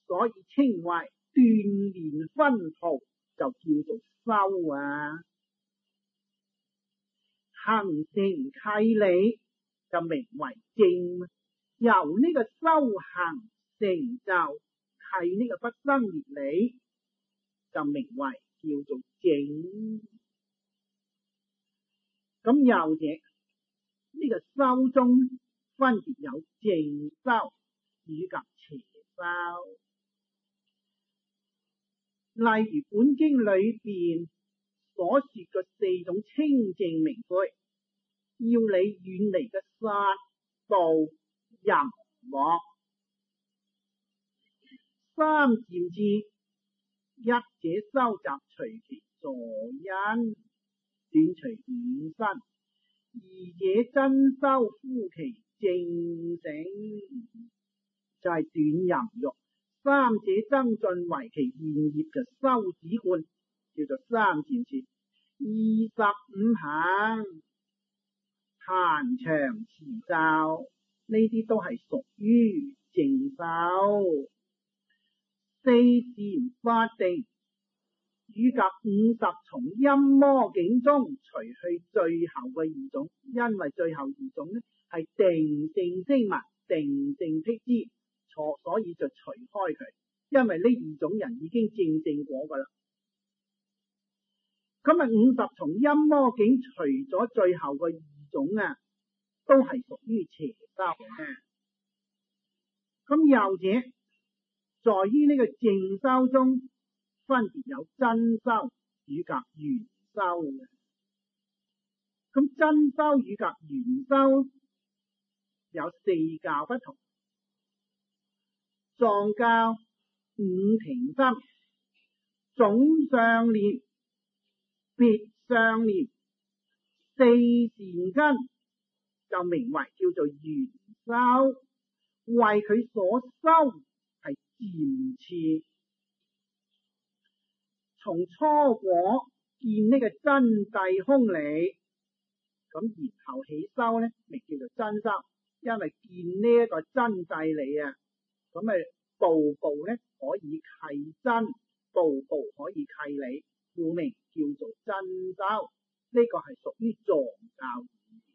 所以稱為斷連分途，就叫做修啊。行成契理就名為正，由呢個修行成就契呢個不生滅理，就名為叫做正。咁又者呢個修中分別有正修以及邪修。例如本經裏邊所說嘅4種清淨明悔，要你遠離嘅殺盜淫妄。三漸次，一者收集隨其助因，斷除五身；二者真修敷其正性，就係斷淫欲；三者增進為其現業嘅修止觀，叫做三漸次。25行，檀長持咒，呢啲都係屬於正修。四禪法定，與及50從陰魔境中除去最後嘅2種，因為最後2種呢係定性聲聞、定性辟支錯，所以就除開佢，因為呢2種人已經證正果噶啦。咁啊，50從陰魔境除咗最後嘅2種啊，都係屬於邪修嘅。咁又者在於呢個正修中分別有真修與及緣修嘅。咁真修與及緣修有4教不同，藏教5停心，總相念、別相念、4善根，就名為叫做緣修，為佢所修係漸次。從初果見呢個真諦空理，咁然後起修呢，咪叫做真修，因為見呢一個真諦理啊，咁咪步步呢可以契真，步步可以契理，故名叫做真修。呢個係屬於藏教。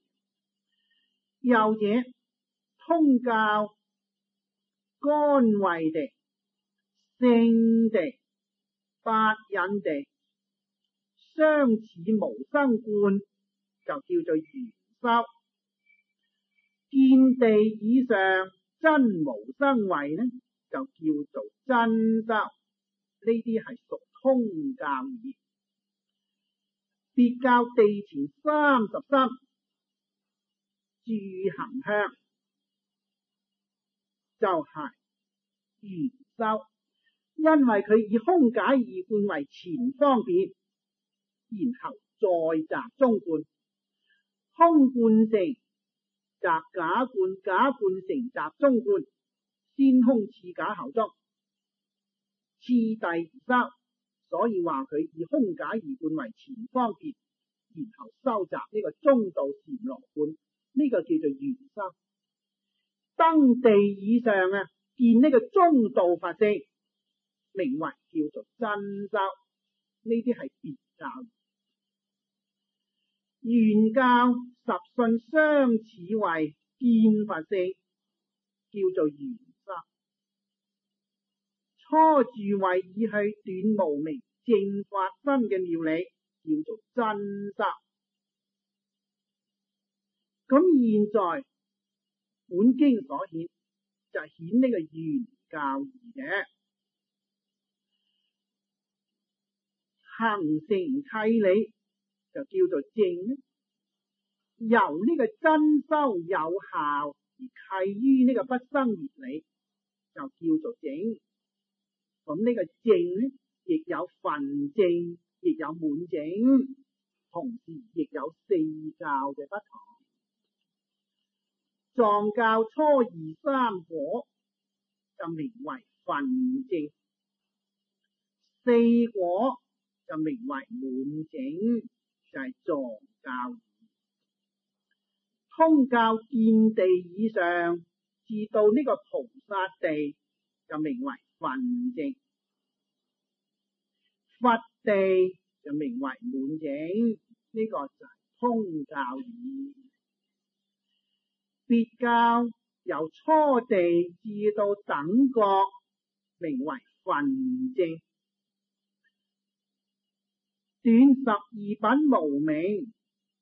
又者通教乾慧地、聖地、八忍地相似無生觀，就叫做緣修。見地以上真無生慧呢，就叫做真修。呢啲係屬通教義。別教地前33住行向，就係緣修，因為佢以空解二觀為前方便，然後再集中觀，空觀成集假觀，假觀成集中觀，先空次假後中，次第而修。所以話佢以空解二觀為前方便，然後收集呢個中道禪羅觀，呢個叫做緣修。登地以上啊，見呢個中道佛性，名為叫做真修。呢啲係別教。原教十信相似為見佛性，叫做緣修。初住為已去斷無明正法身嘅妙理，叫做真修。咁現在本經所顯就係顯呢個原教義嘅行成契理，就叫做正。由呢個真修有效而契於呢個不生滅理，就叫做正。咁呢個正呢，亦有分正，亦有滿正，同時亦有4教嘅不同。藏教初二三果就名為分正，4果就名為滿正，就係藏教。通教見地以上至到呢個菩薩地， 就名為分正，佛地就名為滿正，呢、個就係通教義。別教由初地至到等覺，名為分正。斷12品無明，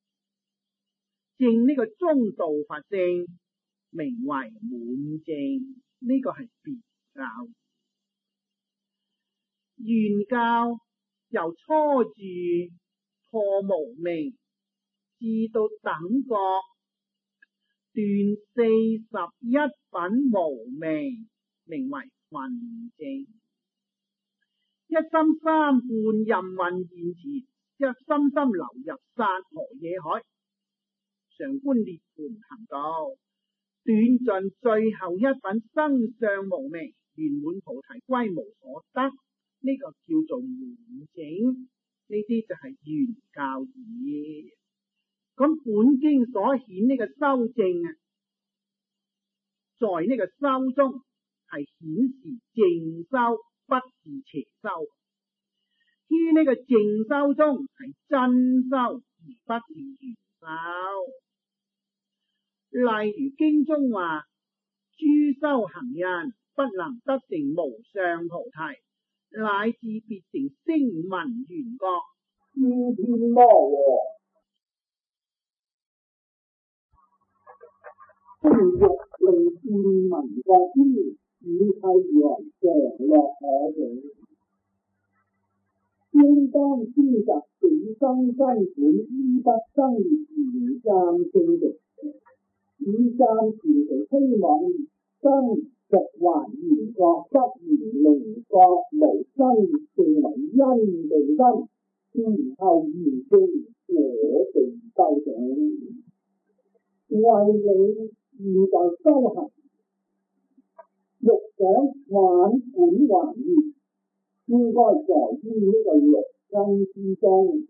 證呢個中道佛正，名為滿正，呢、個係別教。原教由初住破無明至到等覺，斷41品無明，名為分正。一心三觀任運現前，一深深流入山河野海，常觀涅槃行道，斷盡最後一品生相無明，圓滿菩提歸無所得，呢、個叫做滿正。呢啲就係原教義。咁本經所顯呢個修正啊，在呢個修中係顯示正修，不是邪修。於呢個正修中係真修，而不是邪修。例如經中話，諸修行人不能得成無上菩提，乃至別成聲聞緣覺。諸天魔王雖欲令見聞覺之年，以諦為常樂可境。應當知集彼生根本，於不生滅現暫性極，以暫前期希望生復還緣覺，不緣靈覺無生滅性為因地生，然後緣性果地修整。為你現在修行，欲想返本還業，應該在於呢個六根之中。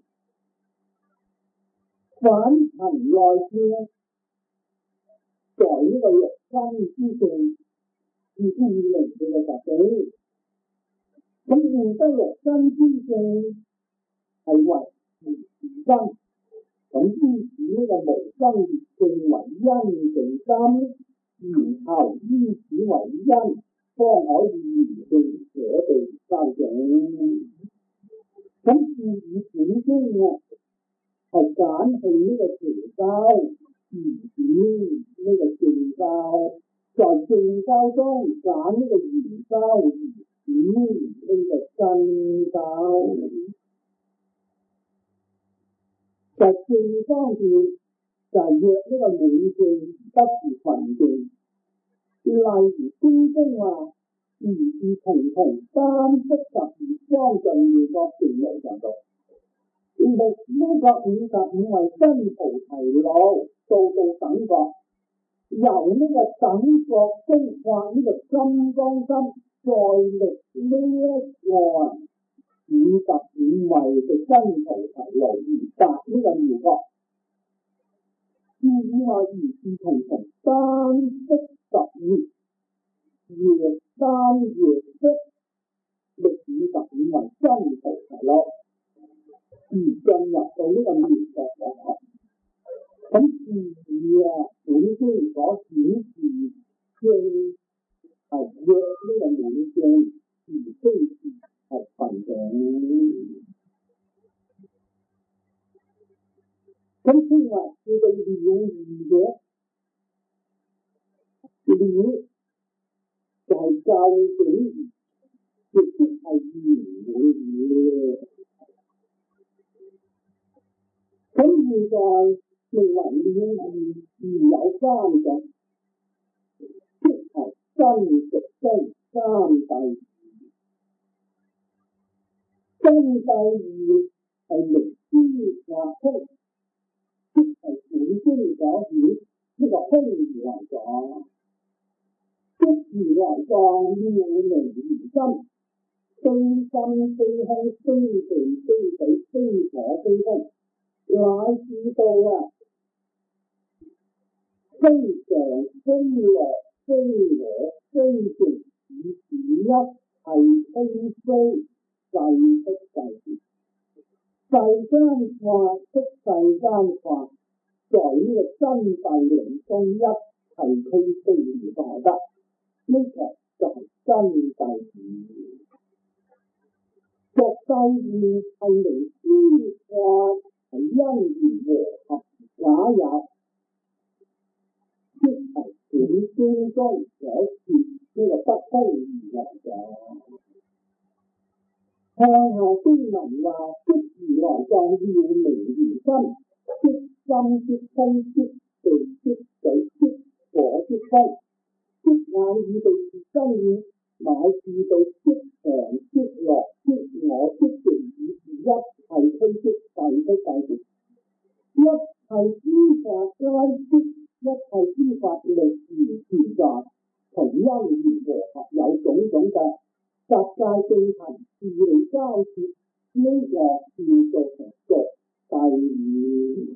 返行內觀，在呢個六根之性，自知明佢嘅特性。咁現得六根之性係為自身，咁於此呢個無生滅性為因地心，然後於此為因，方可以圓證果地修整。咁是以本經啊，係揀去呢個邪修，而轉呢個正修，在正修中揀呢個圓修，而轉呢個真修。在正方面就係約呢個滿正，不是分正。例如經中話，如是重重三足12方盡妙覺成無上道。呢個55為真菩提路，到等覺，由呢個等覺中發呢個金剛心，再歷呢一個55位嘅真菩提路而達呢個妙覺。以外如是重重三足12夜三夜足，歷55為真菩提路，而進入到呢個妙覺所。咁本經所顯示正係約呢個滿正，而非係分正。咁先話叫做了義嘅，了就係究竟義，亦即係圓滿義。咁現在名為了義，而有三種，即係真實中三諦義。真諦義係明知或空，即係本經所顯呢個空如來藏，即如來藏妙明如心，非心非空，非地非水，非火非風，乃至到非常非樂非我非淨以此一切非非世不世事，世間法出世間法，在呢個真諦理中一切非非而化得，呢個就係真諦義。作諦義係離諸法係因緣和合假也，即係本經中所說呢個不空如來藏。向下經文話：即如來藏妙明如心，即心即空即地即水即火即風，即眼耳鼻舌身意，乃至到即常即樂即我即淨以是一切俱即世不世事，一切諸法皆即一切諸法力而存在，從因緣和合有種種嘅集界正行自利交涉，呢個叫做俗諦義。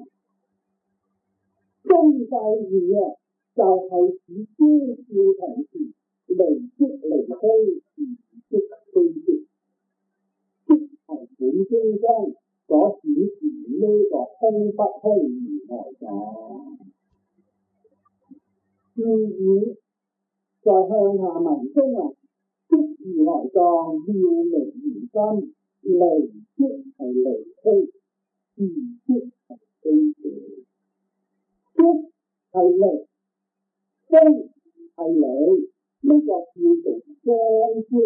中諦義就係指觀照同時離即離虛，即非即，即係本經中所顯示呢個空不空如來藏。注意在向下文中即如來藏妙明如心，離即係離虛，即係非即，即係離，非係離，呢個叫做雙即，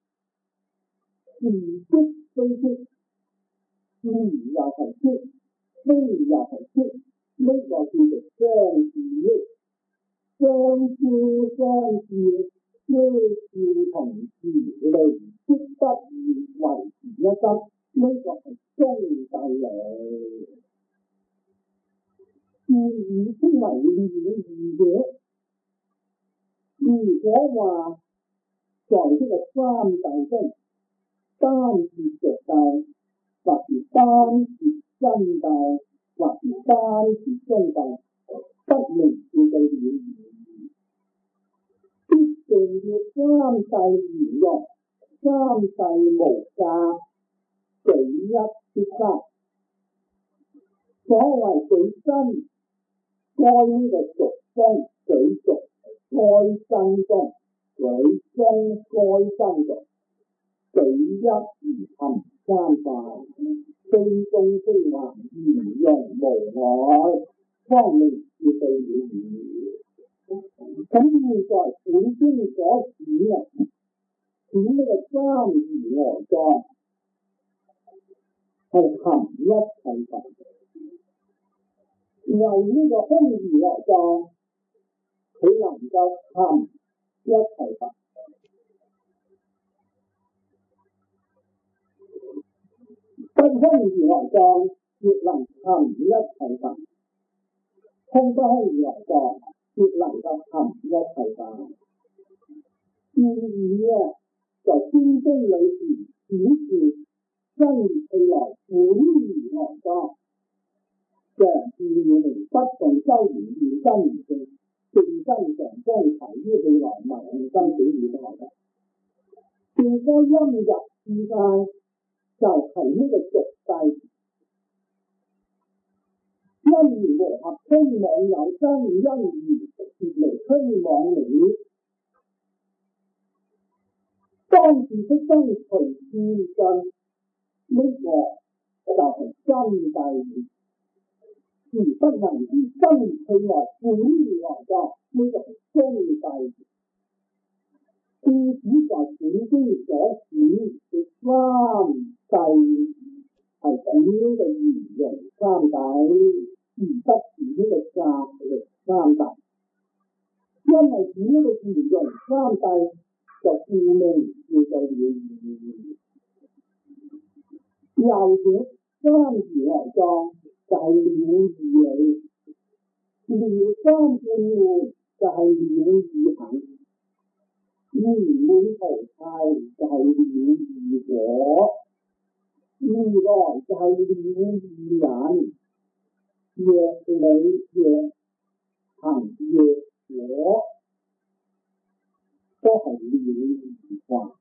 即非即，又係即，非又係即，呢個叫做雙智。雙照雙照，遮照同時，離即不二，為持一心，呢個係中諦理。注意稱為妙義者，如果話在呢個三諦中，單說俗諦，或是單說真諦，或是單說中諦，不明叫做妙義。必定要三諦圓融，三諦無價，舉一必三。所謂舉真，該呢個俗中舉俗，該真中舉中該真俗，舉一而含三法，非中非幻，圓融無礙，方明叫做妙義。咁現在本經所指呢個三如來藏係含一切法，為呢個空如來藏佢能夠含一切法，不空如來藏亦能含一切法，空不空如來藏亦能夠含一切法。注意在經中裏邊顯示真如來本如來藏，常自妙明不動周圓現真如性，淨真常光齊於去來無生死與不來得。淨科陰入智界就係呢個俗諦，因緣和合虛妄有生，因緣脫離虛妄理，當自出生隨智進，呢個就係真諦，而不能於生去來本如來藏，呢個係中諦。故此在本經所指嘅三諦係指呢個圓融三諦，而不是呢個格力三諦。因為指呢個圓融三諦就顧名叫做妙義。又者三如來藏就係妙義理，妙三半換就係妙義行，圓滿菩提就係妙義果，如來就係妙義人，若理若行若果。 都係了義化。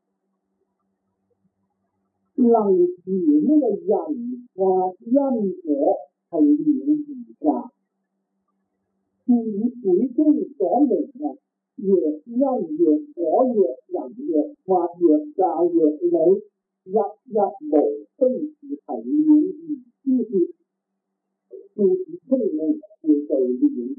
能持呢個人化因果係了義㗎。是以本經所明嘅若因若果若人若法若教若理，一一無非是係了義之說，故此稱名叫做了義。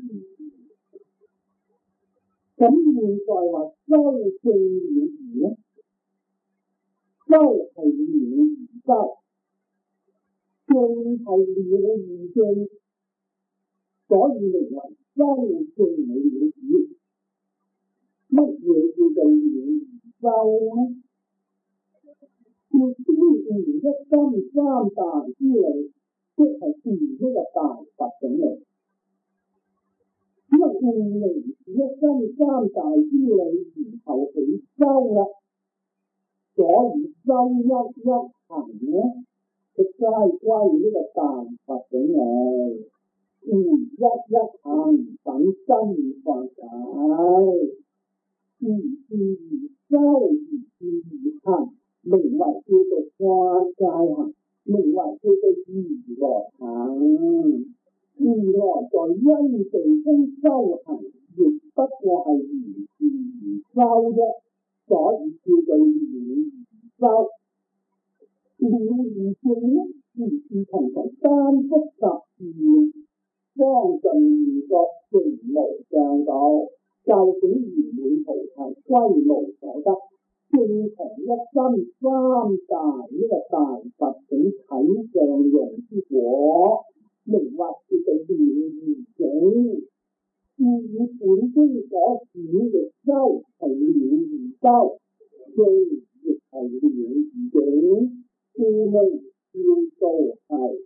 咁現在話修正了義呢？修係了義修，正係了義正，所以名為修正了義。乜嘢叫做了義修呢？要知義一心三大之理，即係自呢個大佛種理。咁啊，悟明一心三大之理，然後起修啦。所以修一一行呢，就皆歸呢個大佛種理。一一行等真法解，自修而自行，名為叫做法界行，名為叫做如來行。如來在因地中修行，亦不過係如是而修啫，所以叫做了義修。了義正呢，如是同單複雜義，方盡義覺，成無上道，究竟圓滿菩提，歸無所得。正同一心三大呢個大佛種體上用之果，名為叫做了義種。以本經所指嘅修係了義修，正亦係了義種，故名叫做係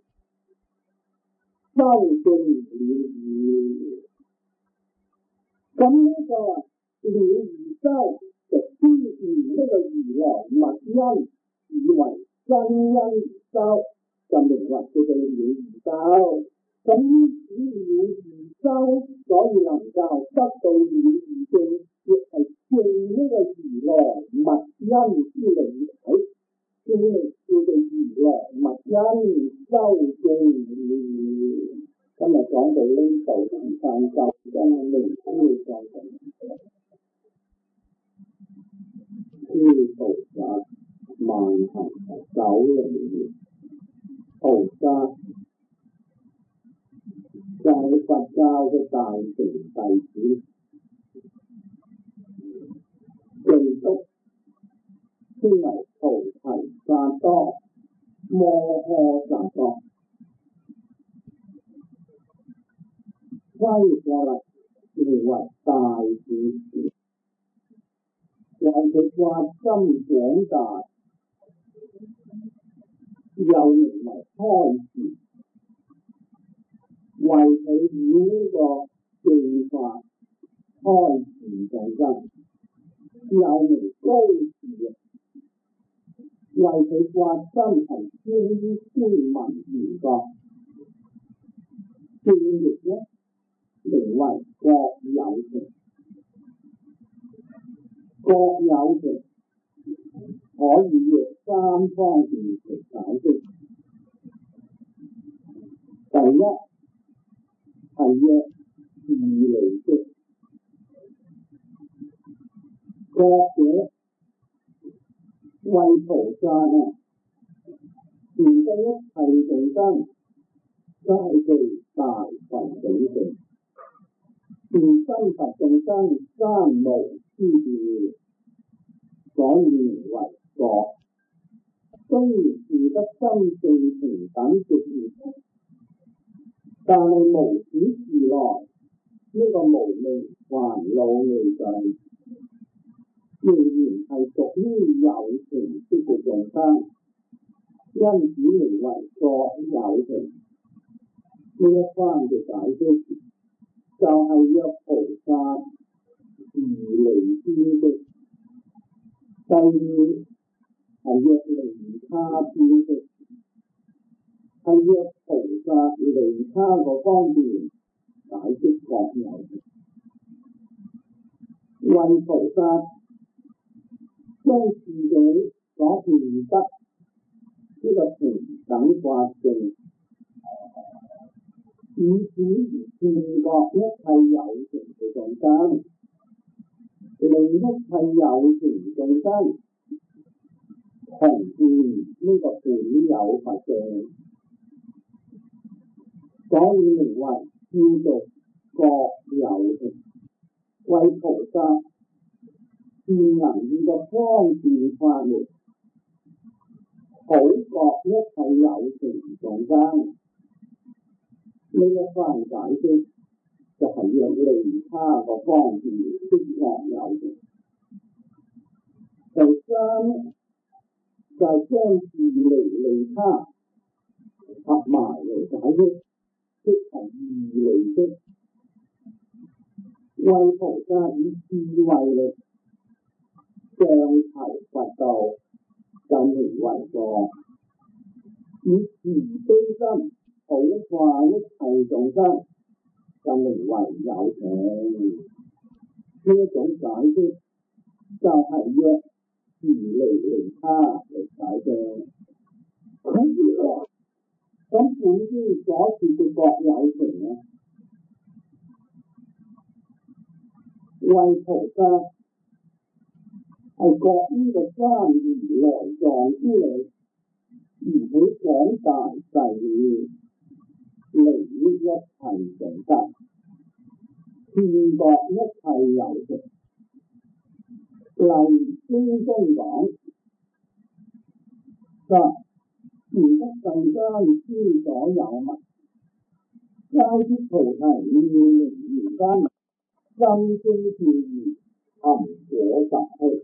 修正了義。咁呢個了義修就先以呢個如來密因以為真因而修，就名為叫做了義修。咁以了義修，所以能夠得到了義正，亦係正呢個如來密因之理體，叫名叫做如來密因修正義。今日講到呢度，但就真係明知就係諸菩薩萬行首領菩薩，就係佛教嘅大乘弟子，具足稱為菩提薩埵、摩訶薩埵。歸過嚟名為大智士，為佢發心廣大，又名為開示，為佢以呢個正法開示眾生，又名高士，為佢發心係專於聲聞緣覺，正譯呢名為各有情。各有情可以約三方面嚟解釋。第一係約自利釋，各者為菩薩全得一切眾生，皆具大佛種性，是身佛眾生三無之別，所以名為各。雖然是得心性平等直滅，但係無始時來呢個無明煩惱未盡，仍然係屬於有情識嘅眾生，因此名為各有情。呢一番嘅解釋就係約菩薩自利知識。第二係約利他知識，係約菩薩利他個方面解釋各有情。為菩薩將自己所見得呢個平等法性，以此而見覺一切有情嘅眾生，令一切有情眾生同見呢個本有佛性，所以名為叫做覺有情。為菩薩善能以個方便法門，普覺一切有情眾生。呢一番解釋就係讓利他個方便的覺有情。第三就係將自利他合埋嚟解釋，即係義利釋。為菩薩以智慧力上求佛道，就名為覺；以慈悲心普化一切眾生，就名為有情。呢一種解釋就係約自利他嚟解釋。咁本書所說嘅覺有情啊，為菩薩係覺呢個三如來藏之理，而起廣大誓願，利益一切眾生，遍覺一切有情。例如經中講，然得世間諸所有物，皆悉菩提妙明如山，心中照義，含果實虛。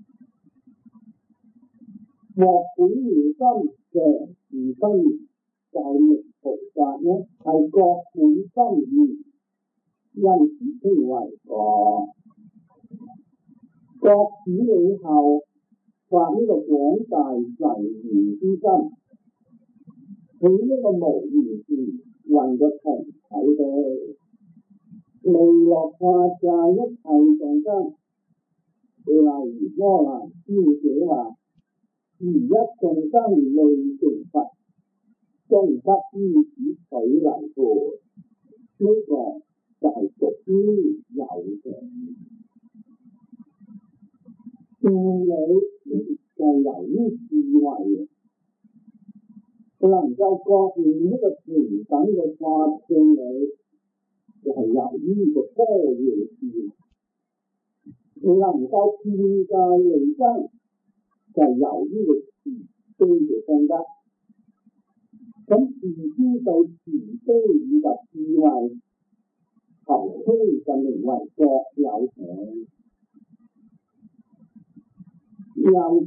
獲本妙心常自分明，就係名菩薩呢係覺本心義，因此稱為覺。覺此理後，發呢個廣大誓願之心，起呢個無緣事運嘅同體地，利樂化界一切眾生。例如摩難尊者話：如一眾生未成佛，終不於此取離故。呢個就係屬於有情。道理就由於智慧，能夠覺悟呢個平等嘅法性理，就係由於個般若智，能夠遍界利生，就係由於個慈悲嘅功德。咁自知道慈悲以及智慧，後期就名為覺有情。又者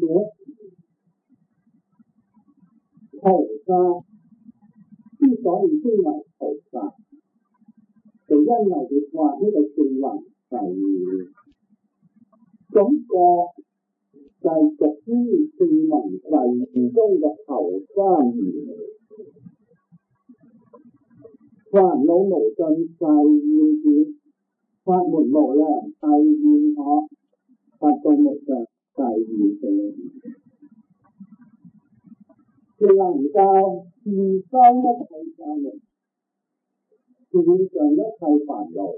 菩薩之所以稱為菩薩，就因為佢發呢個正行誓願。咁覺就係屬於正行誓願中嘅後三願。煩惱無盡誓願斷，法門無量誓願學，佛道無上誓願成。能夠自修一切法門，斷盡一切煩惱，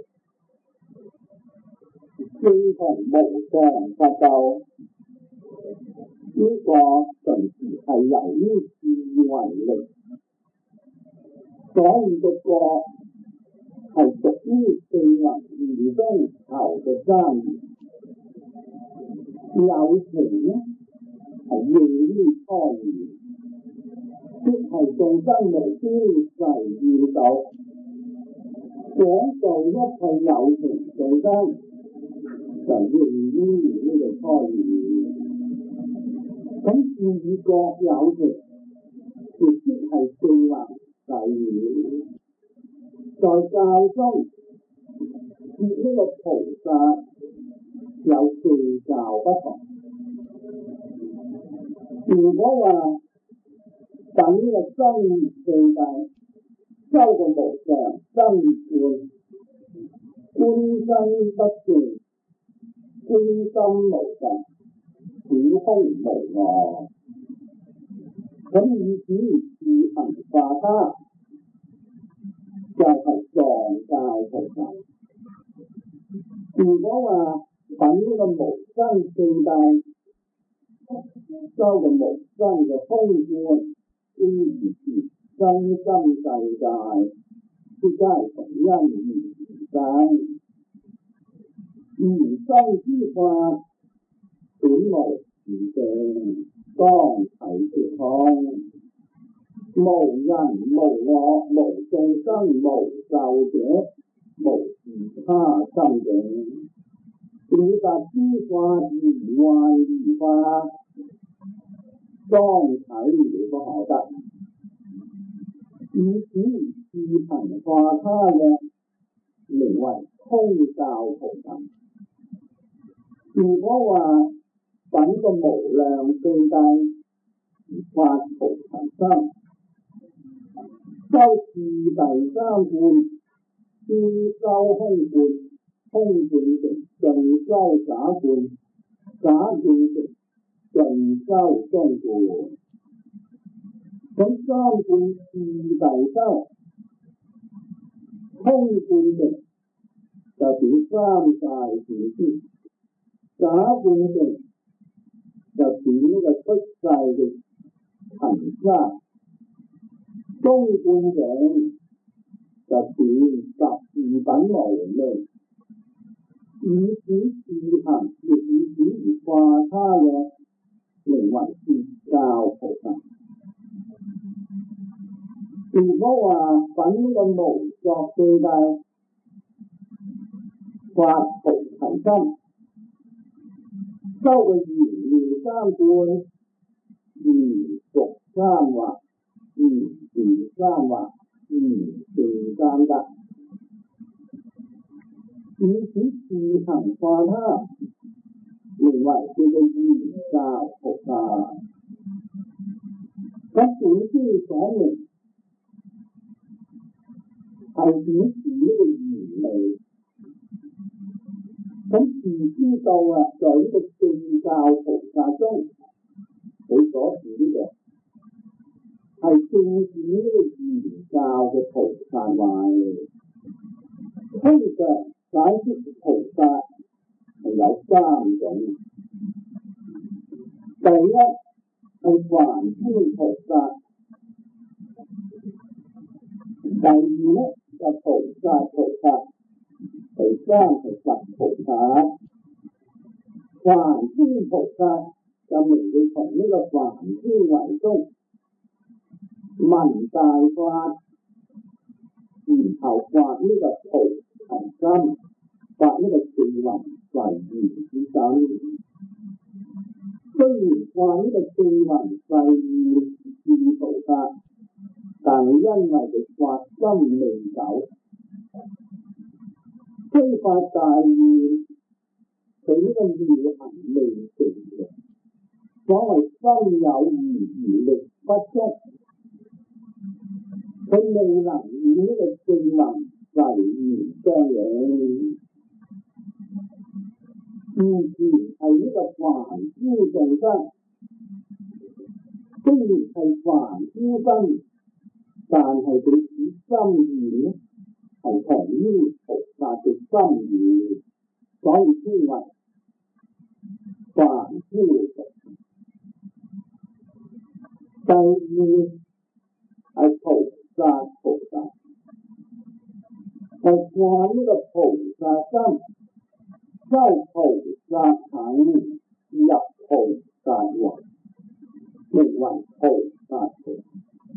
正同無上佛道。呢個純粹係由於智慧力，所以個覺係屬於正行願中頭嘅三願。有情呢係應於初願，即係眾生無邊誓願度，廣度一切有情眾生，就應於呢個初願。咁至於覺有情，亦即係正行誓願。在教中說呢個菩薩有四教不同。如果話等呢個生滅四諦，修個無常生滅觀身不淨，觀心無常， 小空無我。咁以此自行化他，就係藏教菩薩。如果話品呢個無生四大修嘅無生嘅空觀，呢是身心世界，即皆從因緣而生。緣生之法，本無自性，當體說空。無人無我無眾生無受者，無自他心境。了達之法如幻如化，當體了不可得。以此自行化他嘅，名為空教菩薩。如果話品個無量四大發菩提心，修次第三觀，先修空觀，空觀成盡修假觀，假觀成盡修中觀。咁三觀次第修，空觀成就表三大自先，假觀成就表呢個出世嘅行沙，中觀成就表十二品無明。以此自行，亦以此而化他嘅，名為別教菩薩。如果話品呢個無作四大發菩提心，修嘅圓妙三觀，如俗三惑，如是三惑，如是三得。以此自行化他，名為叫做圓教菩薩。咁本經所明係顯示呢個原理。咁自知道啊，在呢個正教菩薩中，佢所指嘅係正指呢個圓教嘅菩薩位。通常解釋菩薩係有三種。第一係梵天菩薩，第二呢就菩薩菩薩，第三係佛菩薩。梵天菩薩就明佢從呢個梵天為宗，聞大法，然後發呢個菩提心，發呢個正雲誓願之心。雖然發呢個正雲誓願是菩薩，但係因為佢發心未久，雖發大願，佢呢個妙行未成嘅。所謂心有餘而力不足，佢未能與呢個正雲誓願相應。自然係呢個凡夫眾生，雖然係凡夫身，但係佢此心願呢係同於菩薩嘅心願，所以稱為凡夫眾生。第二係菩薩菩薩，係化呢個菩薩心，修菩薩行，入菩薩位，名為菩薩菩薩。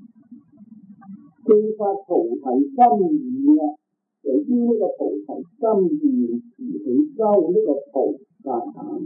既發菩提心意啊，就於呢個菩提心意而去修呢個菩薩行。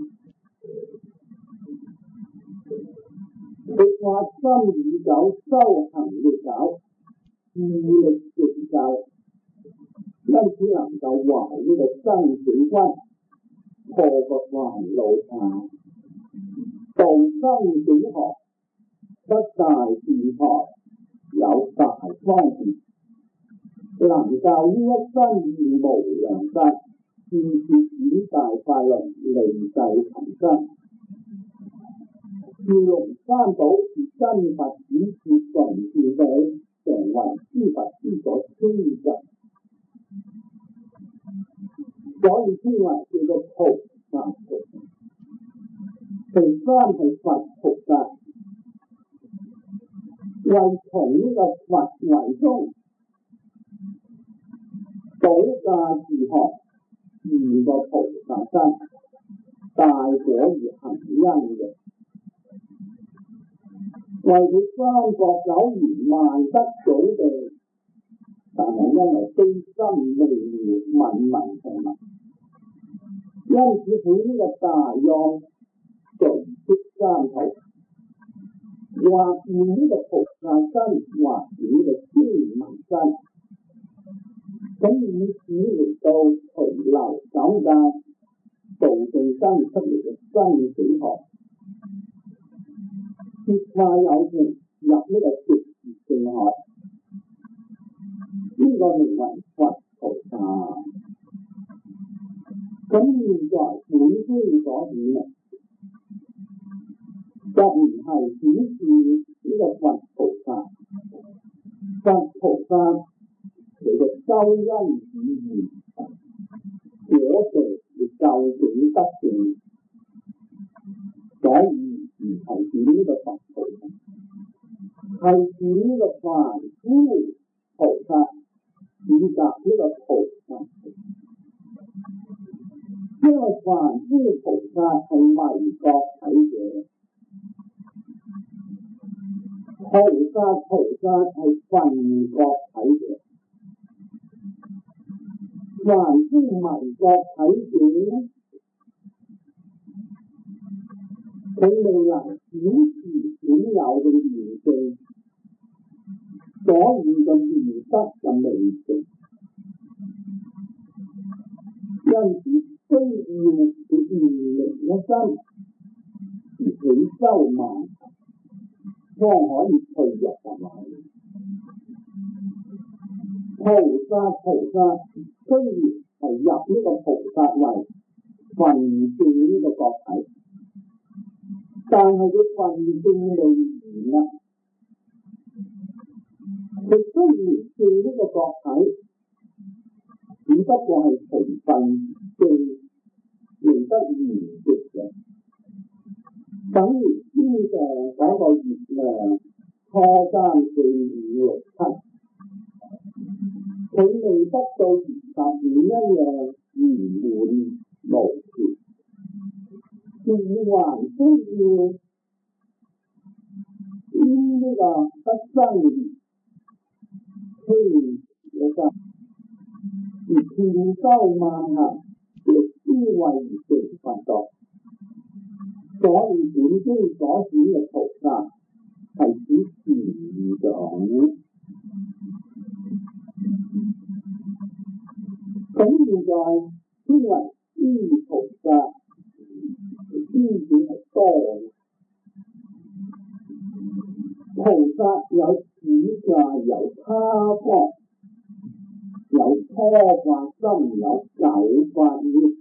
佢發心已久，修行亦久，自力亦夠，因此能夠懷呢個生死關，破個煩惱塔，度生死河，得大智慧，有大方便，能夠於一身現無量法，自設顯大法輪，利濟群生。 要用三寶是真佛指示純善地成為諸佛之所稱嘅，所以稱為叫做菩薩。第三係佛菩薩，為從呢個佛為宗，倒駕自學二個菩薩身，大果而行因嘅。為佢三國9年萬德早地，但係因為悲心未了，敏敏成物，因此喺呢個大用隨即三途，或現呢個菩薩身，或現呢個天文身，咁以此嚟到隨流九界，道眾生出嚟嘅生死學。結化有情入呢個直接正海，呢個名為佛菩薩。咁現在本經所顯嘅，就唔係顯示呢個佛菩薩。佛菩薩佢嘅修因與緣，果地嘅究竟得正，所以唔係指呢個佛菩薩，係指呢個凡夫菩薩以及呢個菩薩。因為凡夫菩薩係迷覺體者，菩薩係分覺體者。凡夫迷覺體者咧，佢未能顯示顯有嘅現象，所以個現德就未成。因此需要佢現靈一身，而起修萬方可以退入入來。菩薩雖然係入呢個菩薩位，分證呢個覺體，但係佢分證未完啦。佢雖然證呢個覺體，只不過係隨分證未得完結嘅，等於天上嗰個月亮初3、4、5、6、7，佢未得到20年一樣圓滿無缺，而還需要呢個不生天嘅生，而遍修萬行，力之為成佛道。所以本經所顯嘅菩薩係指前種。咁現在稱為諸菩薩，諸點係多嘅。菩薩有此界，有他方，有初發心，有久發業。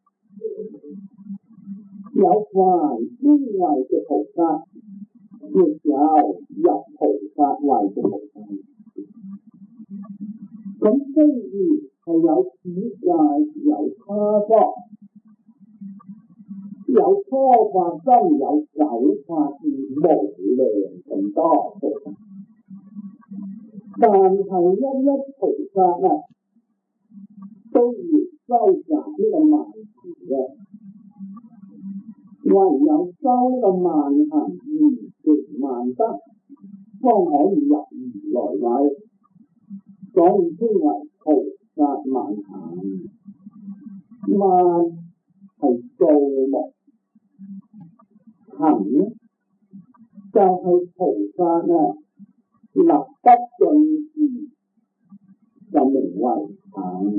有凡夫位嘅菩薩，亦有入菩薩位嘅菩薩。咁雖然係有此界，有他方，有初發心，有久發業，無量咁多菩薩，但係一菩薩啊，都要收集呢個萬行嘅。唯有修呢個萬行而成萬德，方可以入如來位，所以稱為菩薩萬行。萬係數目，行呢就係菩薩啊立德進士，就名為行。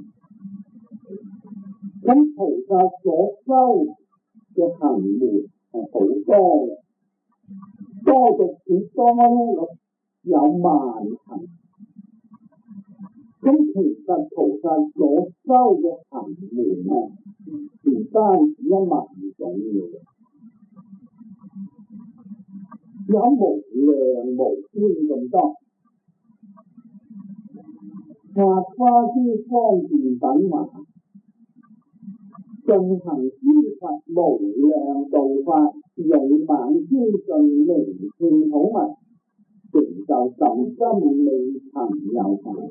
咁菩薩所修嘅行門係好多嘅，多到幾多咧？有萬行。咁其實菩薩所修嘅行門啊，唔單止1萬種嘅， 有無量無邊咁多。發花之方便品華，進行諸佛無量道法，勇猛精進靈性好物，成就甚深未曾有法。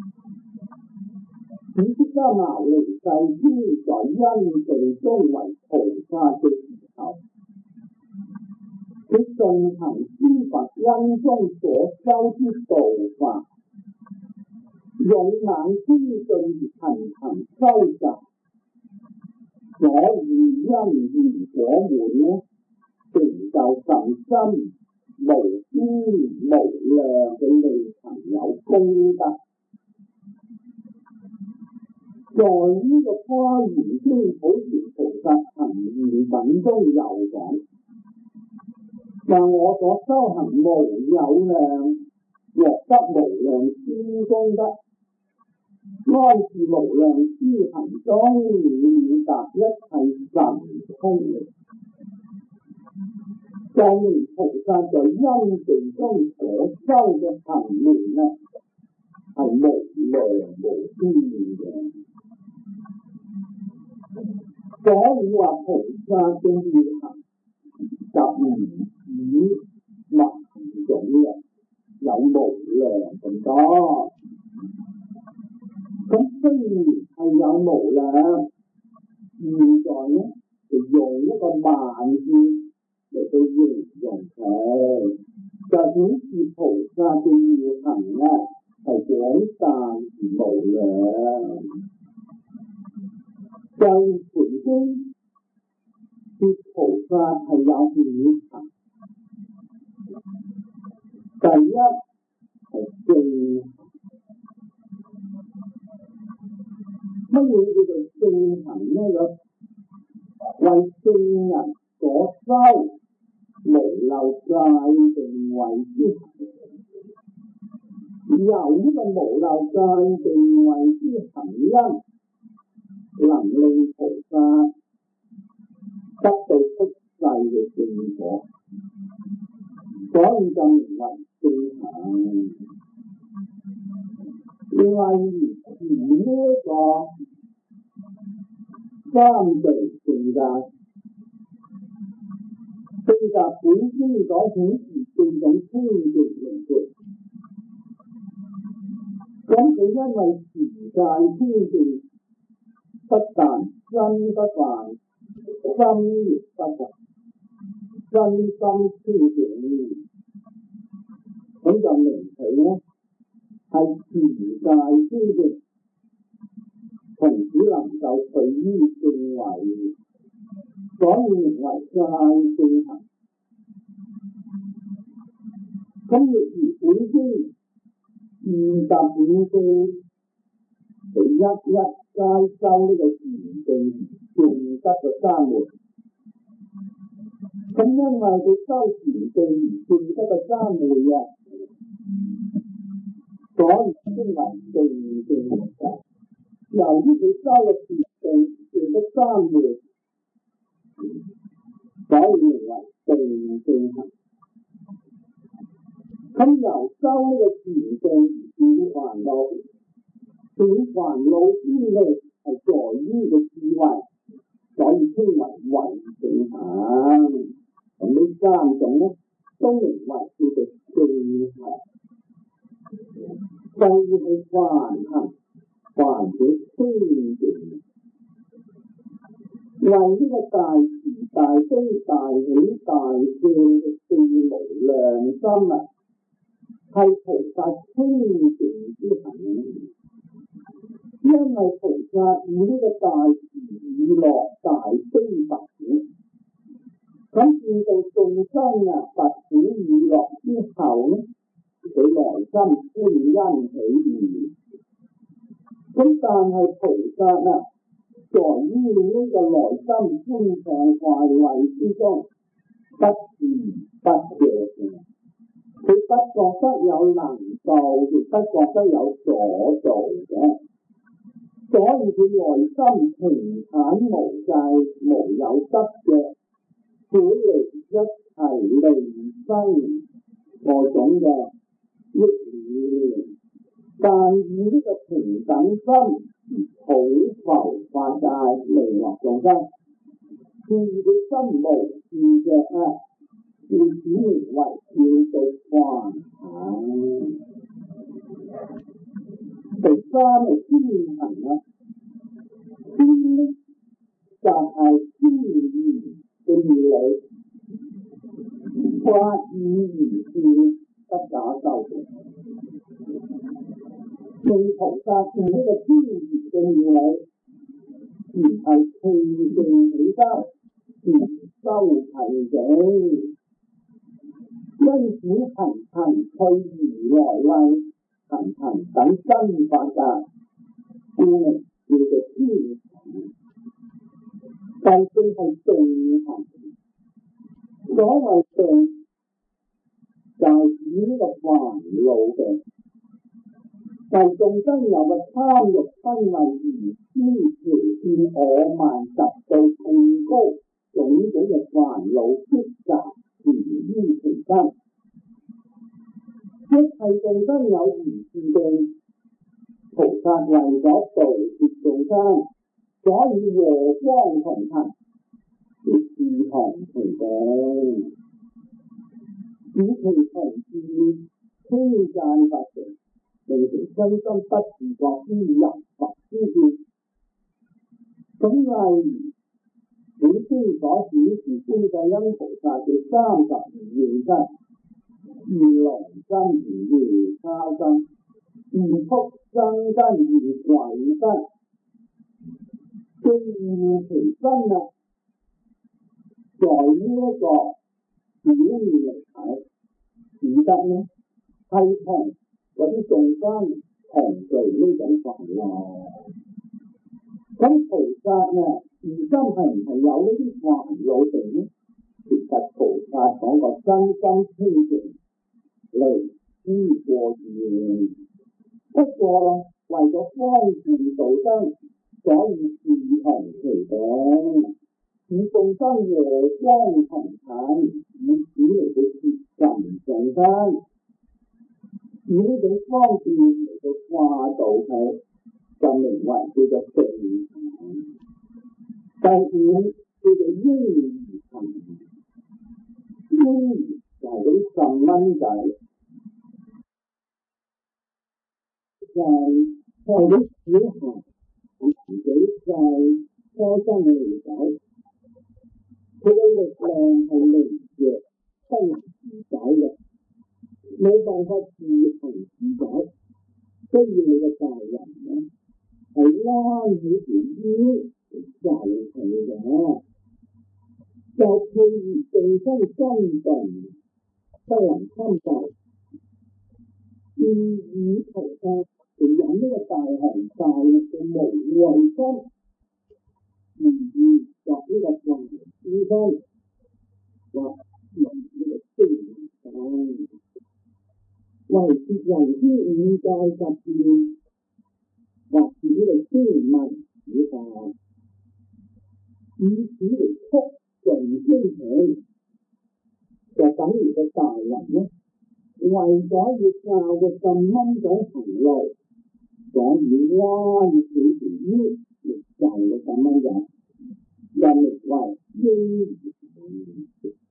此釋迦牟尼世尊在因地中為菩薩嘅時候，佢進行諸佛因中所修之道法，勇猛精進而勤修習，所以因緣果滿呢，成就甚深無邊無量嘅未曾有功德。在呢個《華嚴經》普賢菩薩行願品中有講，話我所修行無有量，獲得無量之功德，安住無量之行中，了達一切神通力。證明菩薩在因地中所修嘅行願呢，係無量無邊嘅。所以話菩薩嘅願行就唔止萬種嘅，有無量咁多。咁雖然係有無量，現在呢就用一個萬字嚟去形容佢，就顯示菩薩嘅願行呢係廣大而無量。就本經說菩薩係有五行，第一係正行。乜嘢叫做正行呢？為聖人所修無漏界定慧之行，由呢個無漏界定慧之行因，能令菩薩得到出世嘅正果，所以就名為正行。例如呢個三地正覺，正覺本經所顯示正種清淨靈覺，咁佢因為持戒清淨，不但身不犯，心亦不犯，身心清淨，咁就明佢呢係持戒清淨，同時能夠隨於正位，所以名為戒正行。咁亦如本經25經一皆修呢個禪定正得嘅三門。咁因為佢修禪定而正得嘅三門啊，所以稱為正行。由於佢修嘅禪定正得三門，所以名為正行。咁由修呢個禪定斷煩惱，斷煩惱之力係在於個智慧，所以稱為唯正行。咁呢三種呢，都名為叫做正行。第二係梵行，梵者清淨，為呢個大慈大悲大喜大敬嘅四無量心啊，係菩薩清淨之行。因為菩薩以呢個大慈以樂大悲拔苦，咁見到眾生啊拔苦以樂之後呢，佢內心歡欣喜悅。咁但係菩薩啊，在於呢個內心歡暢快慰之中，不自不覺，佢不覺得有能做，亦不覺得有所做嘅，所以佢內心平坦無際，無有執着，苦離一切利生各種嘅憶念，但以呢個平等心普浮法界利樂眾生，故佢心無自着啊，故此名為叫做幻行。第三係天行啊，天呢就係天意嘅義理，法以如是不假修嘅。用菩薩用呢個天意嘅義理，而係清淨起修，修行者。因此行行去如來位，行行等真法界，故名叫做天行。第四係淨行，所謂淨就係指呢個煩惱嘅，就眾生有個貪欲昏迷愚痴條見我慢習到咁高種種嘅煩惱積集纏於其身，一切眾生有如是境，菩薩為咗度脫眾生，所以和光同行，視同其境，以其同志稱讚佛成，令其身心不自覺於入佛之見。咁例如本經所顯示觀世音菩薩嘅32應身，現龍身、現叉身、現畜生身、現鬼身，既現其身啊，在呢一個表面嚟睇，只得呢係同嗰啲眾生同具呢種煩惱。咁菩薩啊，自心係唔係有呢啲煩惱病呢？其實菩薩講個身心清淨，離諸過願。不過為咗方便度生，所以視同其境，與眾生和光同體，以此嚟到接近眾生，以呢種方便嚟到化度佢，就名為叫做淨行。第五叫做嬰兒行，嬰兒就係嗰啲細蚊仔，就係嗰啲小孩，幾細初生嘅兒仔，佢嘅力量係微弱，不能自解嘅，冇辦法自行自解，需要你嘅大人咧係拉住條腰就係嘅。就譬如眾生心動不能侵受，以菩薩嚟引呢個大行大力嘅無畏心，而作呢個大之身，或用呢個精神，為攝人之五界十變，或是呢個經文以下，以此嚟促進興起，就等於個大人呢，為咗要教個細蚊仔行路，所以拉住佢條腰嚟教個細蚊仔，又名為嬰兒行。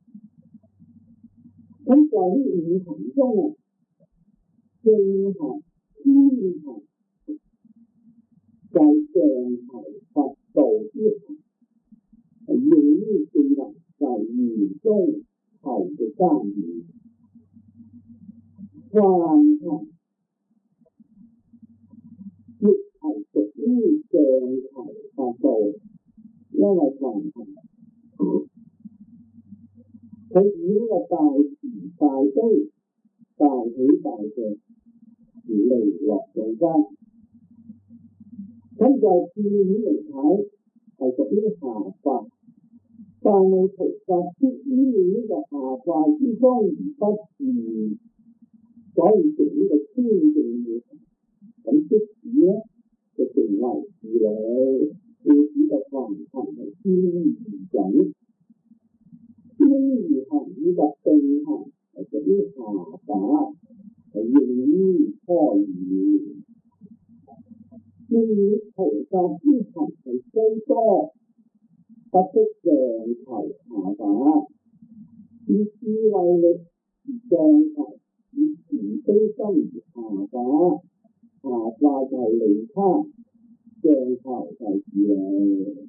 咁在呢五行中啊，正行、天行就係上頭佛道之行，係應於正行就係圓中頭嘅單元。幻行亦係屬於上頭佛道，因為幻行佢以呢個大慈大悲、大喜大樂而利樂眾生。咁在字面嚟睇係屬於下法，但係菩薩必於呢個下法之中而不自，所以成呢個清淨業。咁即使呢就成為自利，故此就幻行係天而準。嬰兒行以及定行菩薩之行係雖多，不識上求下化，以智慧力而上求，以慈悲心而下化，下化就係利他，上求就係自利。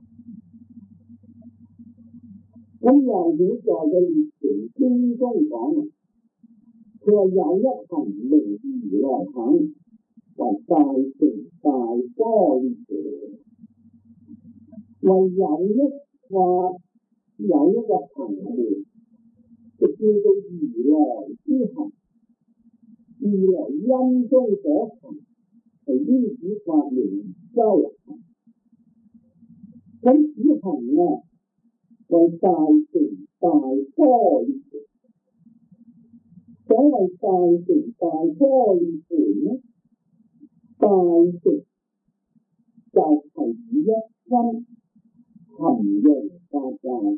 咁又點在嘅列傳經中講，佢話有一行名如來行，為大乘大般若者，為有一個行門，就叫做如來之行。如來因中所行係依止法名修行，咁此行啊為大乘大般若者。所謂大乘大般若者呢，大乘就係指一心含容法界，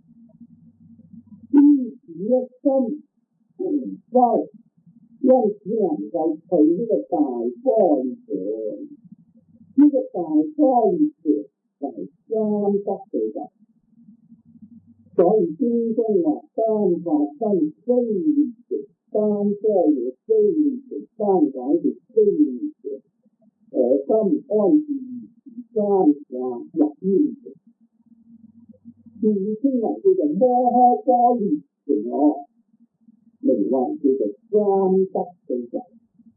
依止一心而修，因此能夠取呢個大般若者。呢個大般若者就係三德四德。所以經中話單法身非滅絕，單般若非滅絕，單解脫非滅絕，我心安住三法入於滅絕。自稱為叫做摩訶般若成我，名為叫做三德四德。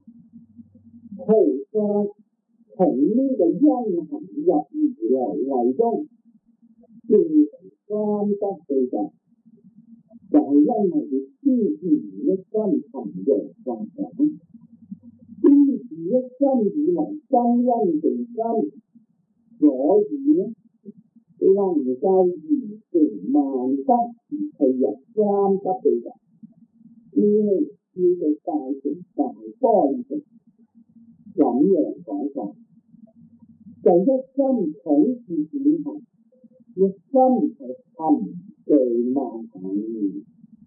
菩薩從呢個因行入如來位中，變成三德四德，就係因為佢依止一心含容法界，依止一心以為真因正心，所以呢能夠完成萬德而退入三德四德，呢叫做大乘大般若。咁樣講法，就一心統攝五行，一心係含具萬行。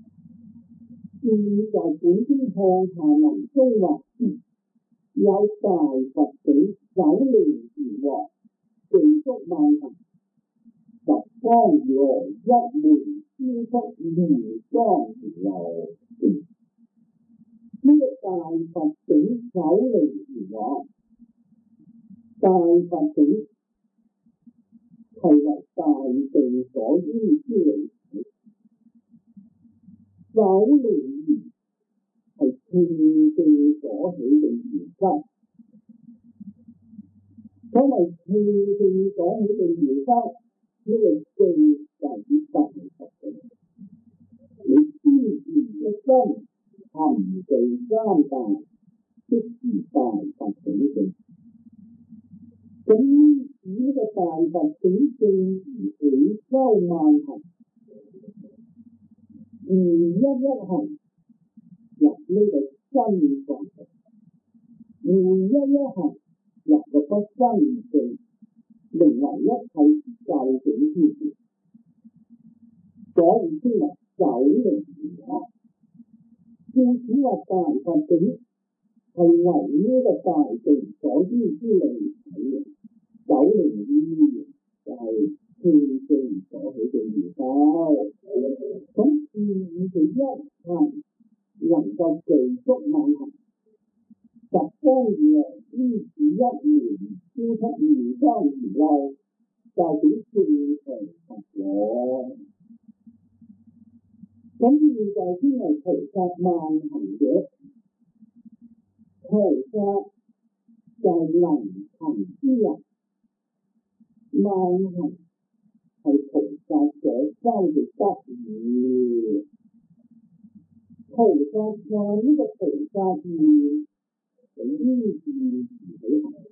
現在本經向下文中話，有大佛頂首楞嚴王，具足萬行，十方如來一門超出妙莊如來。呢個大佛頂首楞嚴王，大佛頂係為大地所依之理體，首楞嚴係遍地所起嘅原則。所謂遍地所起嘅原則，呢個地就係指大佛頂。你依住一心含具三大，即是大佛頂正。咁以呢個大佛頂正而起修萬行，而一行入呢個真法，而一行入個不真正，名為一切究竟之事，所以稱為首楞嚴王。故此話大佛頂係為呢個大地所依之理體，首楞嚴就係遍地所起嘅原則。咁自以佢一行能夠具足萬行，十方如來依止一門超出妙莊如來，就表正常佛果。咁現在稱為菩薩萬行者，菩薩就係能行之人，萬行係菩薩所修嘅德義。菩薩話呢個菩薩義係依義而起行。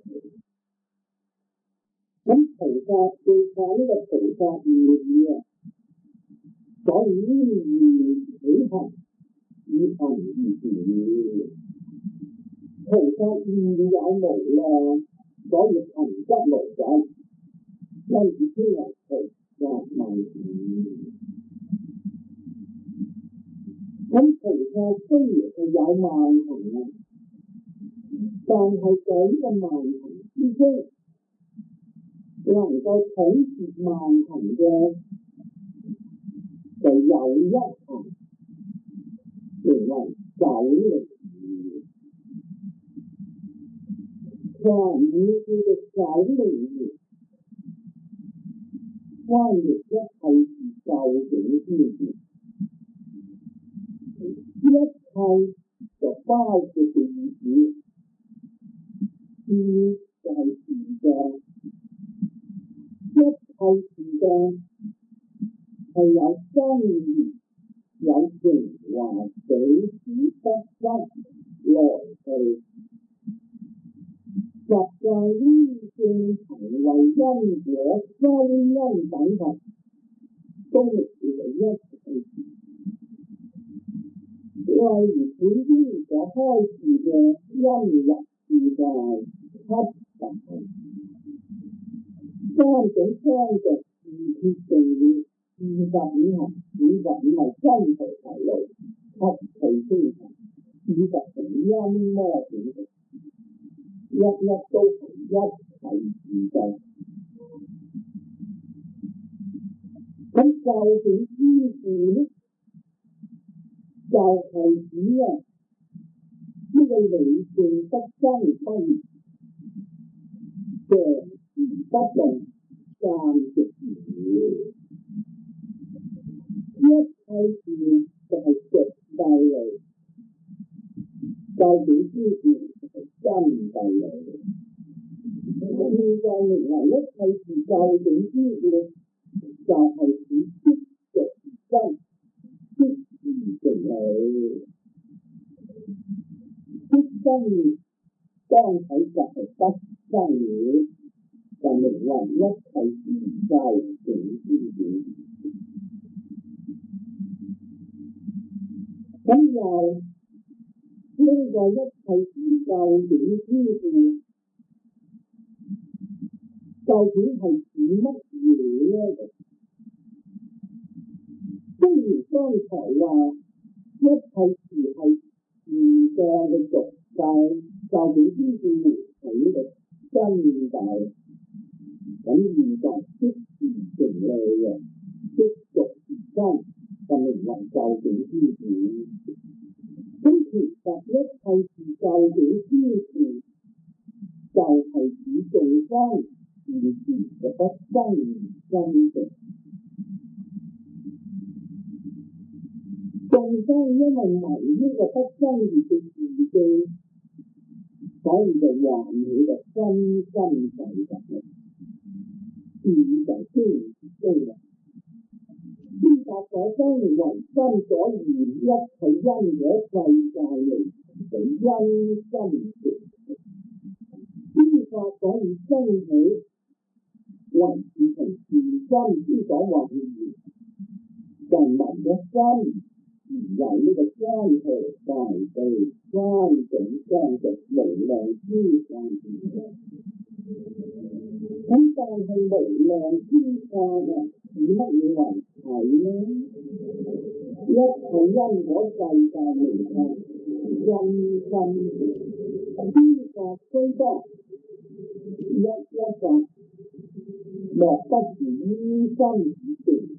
咁菩薩要靠呢個菩薩義啊，所以依義起行，以行而事。菩薩義有無量，所以行則無盡，因此稱為菩薩萬行。咁菩薩雖然係有萬行啊，但係在呢個萬行之之中能夠統攝萬行嘅，就有一行成為902，梵語叫做902，翻譯一切是究竟之事，一切就包括嘅意思，意就係時間，一切時間係有生滅，有成壞，死死不生，來去。十界依正行為因果修因等法，都係一切。例如本經所開示嘅因入自在七大，三種相續自決定25行，55係真菩提路，七趣精神，40係因魔本性。一都係一切自在。咁究竟之父呢，就係指呢個理性不生不滅，靜而不動，間寂而一切事就係實際嚟，究竟之父真諦嚟。現在名為一切是究竟之父，就係指即俗而真，即而成理。即生滅當體就係不生滅，就名為一切是究竟之父。咁又呢個一切是究竟之父，究竟係指乜嘢呢？雖然剛才話一切事係自相嘅俗界，究竟之父係呢個真諦，咁現在即時成理嘅，即俗而真，就名為究竟之父。咁其實一切是究竟之父，就係指眾生自自嘅不生而真嘅。眾生因為迷呢個不生滅嘅自性，所以就幻起個身心世界，自就天中嘅。諸法所生為心所緣，一切因果世界嚟就因心成。諸法所以生起，為是從自心之所幻現，就迷咗心。而有呢個山河大地、山景相續無量之法，咁但係無量之法以乜嘢為體呢？一切因果世界嚟睇，因心諸法雖多，一法莫不是於心而成。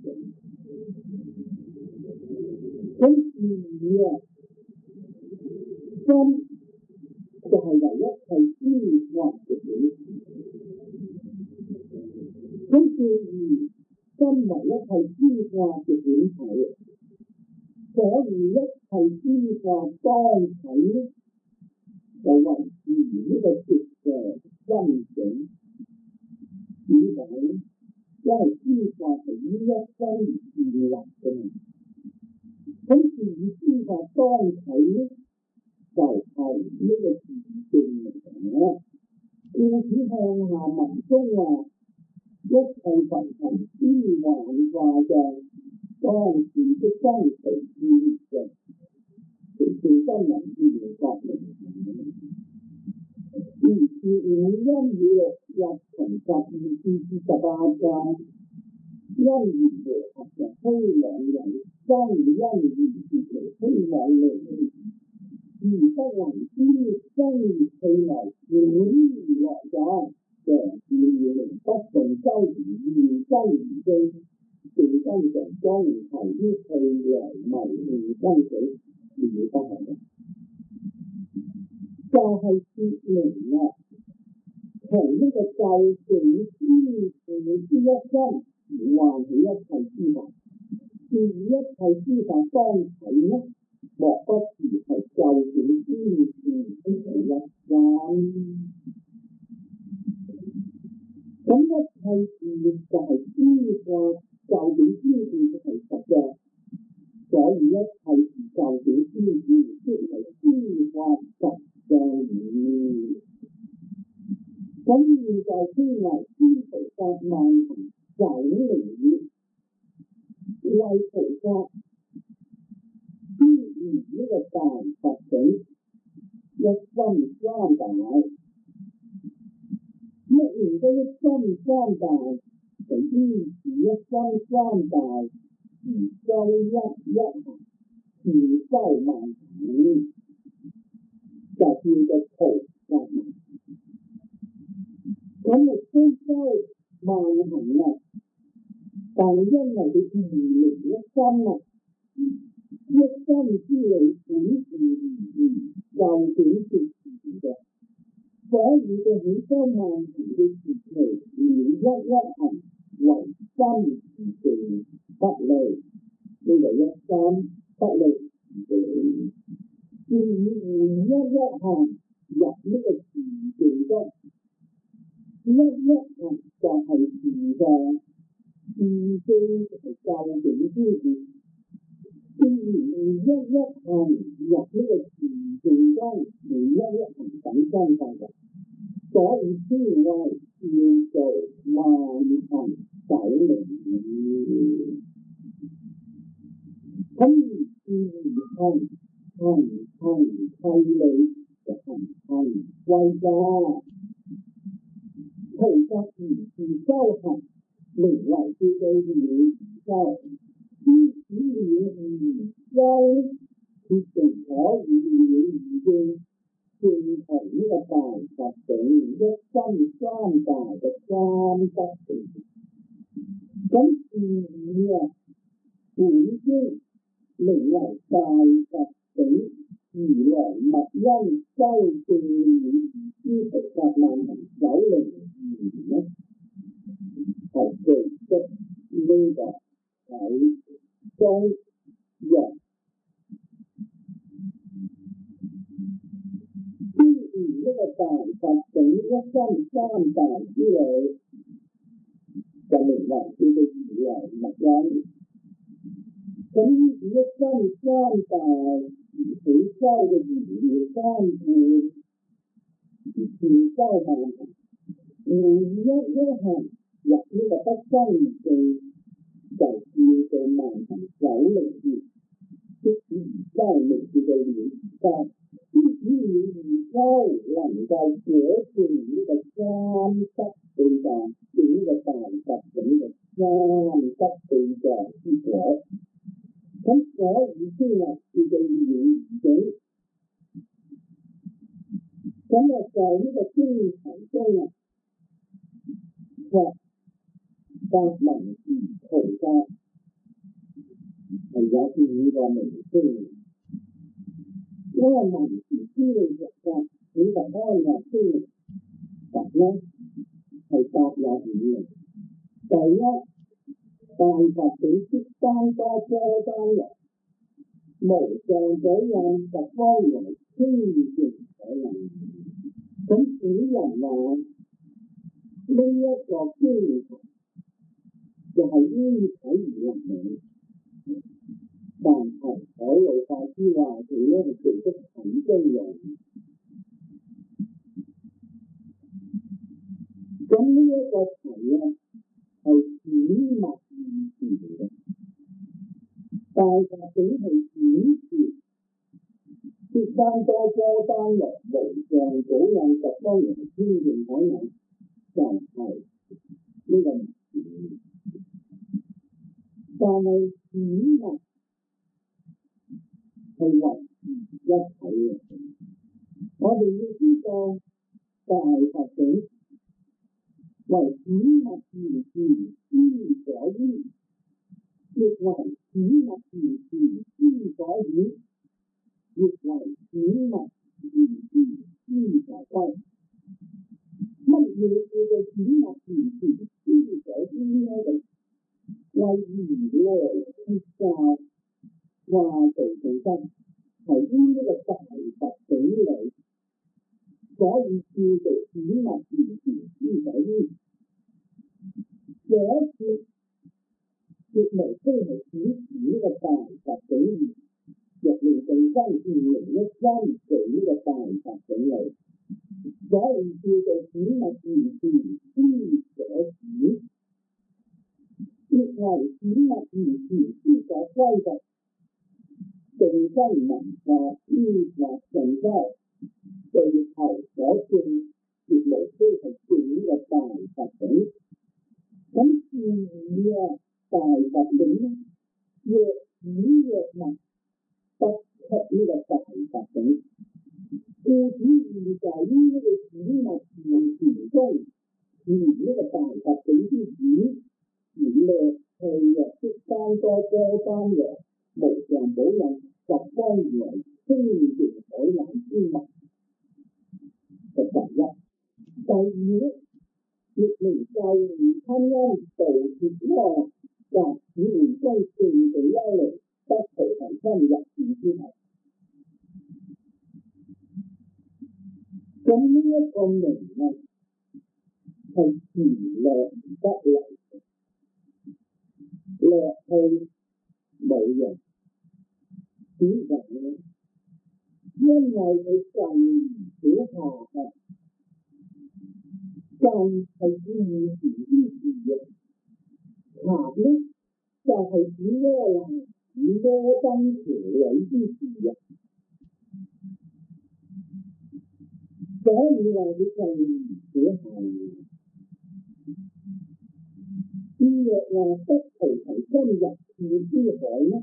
咁心就係由一切諸法嘅本質。咁心為一切諸法嘅本體，所以一切諸法當體就為是呢個直嘅真境。點解呢？因為諸法係於一心而建立嘅。咁是以諸法當體呢，就係呢個自性嚟嘅。故此向下文中話，一切凡塵諸幻化嘅，當是的生死之滅嘅，其性真為現覺明。如是五因與六從12至18界，因緣和合嘅虛妄有生因緣是其虛妄力，而不能知生氣來本如來在，常自明不動周而現真如正，正真常當提於氣來迷誤生死，了不可。就係說明啊，從呢個究竟天父之一心幻起一切之法，至於一切之法當體呢，莫不是係究竟天父之一心。咁一切事就係知法，究竟天父係實嘅，所以一切事究竟天父即係知法實相義。咁現在稱為諸菩薩萬行走靈義，為菩薩專研呢個大佛境，一心三大。乜嘢都一心三大，就依住一心三大而修一行，自修萬行，就叫做菩薩萬行。咁咪雖修萬行啊，但係因為佢自明一心啊，一心之理本是如究竟說是嘅，所以佢起修萬行嘅時期，了一行為心而靜不離，呢個一心不離而靜，至於一行入呢個自靜中。一行就係自相，自性係究竟之意。至於一行入呢個自性中，每一行等身法嘅，所以稱為叫做萬行走靈義。咁至於行契理就行歸家。菩薩如是修行，名為叫做了修。於此了義修，決定可以了義正，正從呢個大佛境一心三大嘅三德地。咁義啊，本經名為大佛境，如來勿因修正了義諸菩薩萬行走靈義係具足呢個喺中藥。雖然呢個大佛境一心三大之理，就名為叫做如來勿因。咁呢一心三大而起修嘅義三故，而自修萬行，每一行入呢個不生而靜，就叫做萬行走靈義。即使而修名叫做了義修，即使了義修能夠果證呢個三德對象，證呢個大佛境嘅三德對象之果。咁所以稱為叫做了義境。咁啊，在呢個經題中啊，佛法文字菩薩係有5個名稱。因為文字資料入法，你就安立稱佛呢係各有5名。第一，大佛境悉三多波單來，無上所印十方來清淨所印。咁古人話呢一個經題就係依體而立名，但係海老法師話佢呢係做得很精用。咁呢一個題啊係顯密意詞嚟嘅，大佛境係顯示悉三多波單來，無上所印十方來清淨所印，就係呢個名詞。但係顯密係為一體嘅。我哋要知道大佛境為此物現前之所依，亦為此物現前之所顯，亦為此物現前之所歸。乜嘢叫做此物現前之所依呢？為如來説教話道眾生係於呢個大佛境裏，所以叫做此物現前之所依。這一節亦無非係指呢個大佛境若令眾生現明一心在呢個大佛境裏，所以叫做此物現前之所顯，亦為此物現前之所歸嘅。眾生文化依或盡修，最後所證亦無非係證呢個大佛境。咁自以大佛境若此若物，不出呢個大佛境。故此現在於呢個此物現前中，而呢個大佛境之子，而略去即山多波山河，無上寶印十方如來清淨海南之物。第一。第二，亦名救護親恩度脫魔，或此門中淨地幽靈得菩提心入善之後。咁呢一個名係詞略不嚟，略去冇用。點解呢？因為佢近而少下，近係指以前之事嘅，下呢就係指摩難與摩登橋裏之事嘅。所以話佢近而少下。若話得菩提心入善之海呢，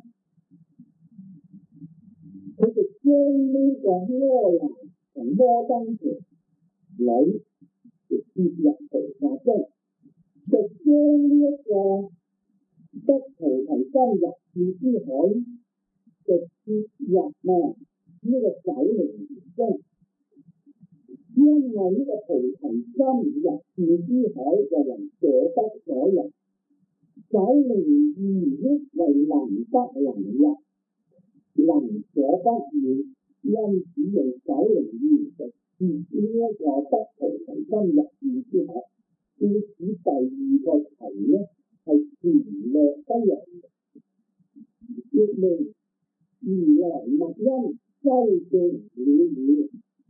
佢就將呢個摩難同摩登橋裏就跌入菩薩中，就將呢一個得菩提心入善之海就跌入呢個九靈園中。因為呢個菩提心入善之海就為所得所入，九靈園為能得能入，能所不遠，因此用九靈園就接呢一個得菩提心入善之海。故此第二個題呢係詞略不嚟，亦名如來默因修證了義。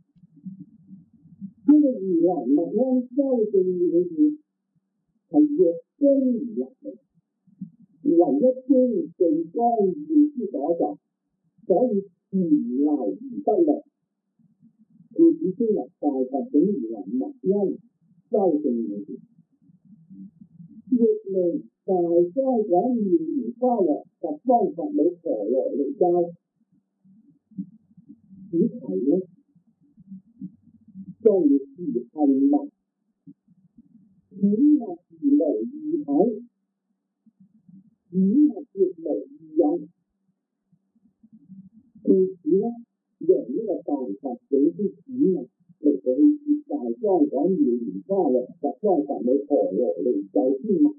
呢個如來默因修證了義係若經而入嚟，唯一經最光耀之所在，所以前流而不略。故此稱為大佛境如來默因修證了義。亦名大方廣妙蓮花王十方佛母婆羅尼教。此題呢將要是係物，此物而無異體，此物亦無異有。故此呢，用呢個大佛境之此物嚟到去說大方廣妙蓮花王十方佛母婆羅尼教之物。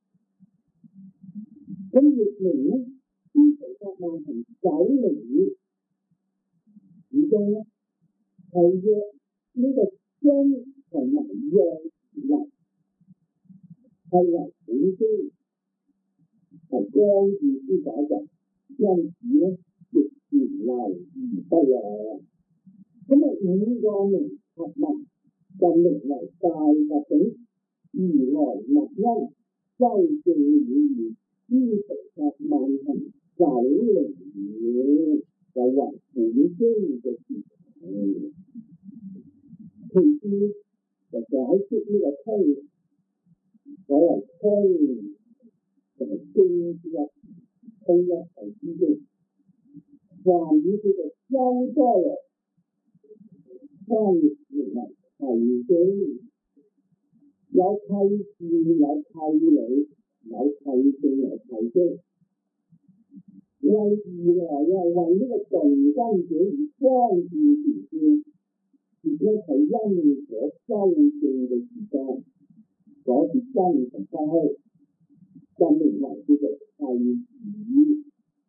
咁亦名呢，諸菩薩萬行九靈園，其中呢係約呢個中同埋用流係為本經係光耀之所在，因此呢亦前流而不略。咁五個名合埋就名為大佛境如來默因修證了義，諸菩薩萬行九靈園，就為本經嘅事題。其次就解釋呢個通，所謂通就係經之一，通一係之經。梵語叫做修多樂，翻譯成為契機，有契事，有契理，有契證，有契機。為如來為呢個動根者而光照前觀，亦都係因果修正嘅時間，所以真實不虛，就名為叫做契事。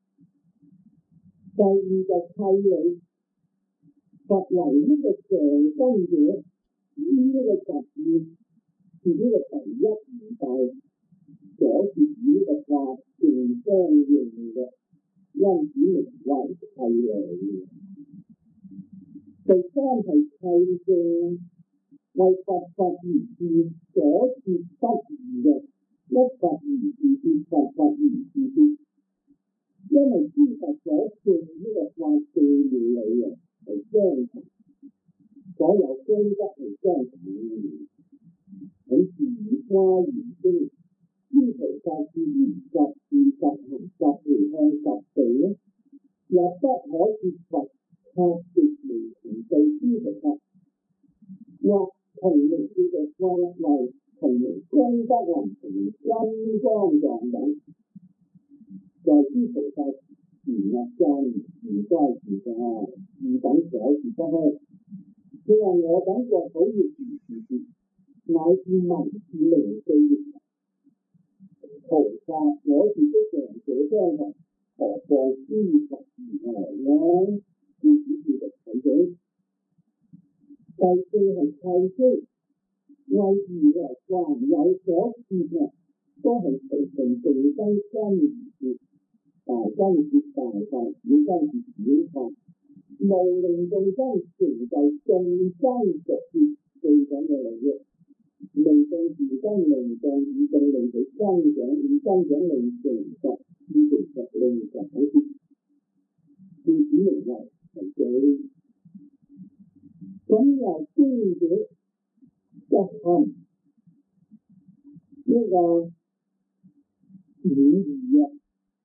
第二就契理，佛為呢個上根者，呢個實現是呢個第一義諦所設與呢個法性相應嘅，因此名為契理。第三係契證，為佛而事所設不異嘅，一佛而事，佛而事。因為諸佛所證呢個法性妙理係相同，所有功德係相同嘅。喺自花言經，諸菩薩是言十事十行十回向十地咧，又不可說佛確實無同對諸菩薩，或同名叫做法位，同名功德林同金剛狀等。在諸菩薩前立讚自該自在，二等所是不虛。佢話我等國土亦如是，乃至文字名句亦菩薩所是的上者相同，何況諸佛如來呢？故此叫做契機。第四係契機，為如來還有所設嘅，都係隨順淨根身而設。大根接大法，小根接小法，無令眾生成就眾生直接最緊嘅利益。令眾自根令眾以眾令佢增長，以增長令成實，以成實令實好啲。故此名為契機。咁由經者就含呢個語義啊。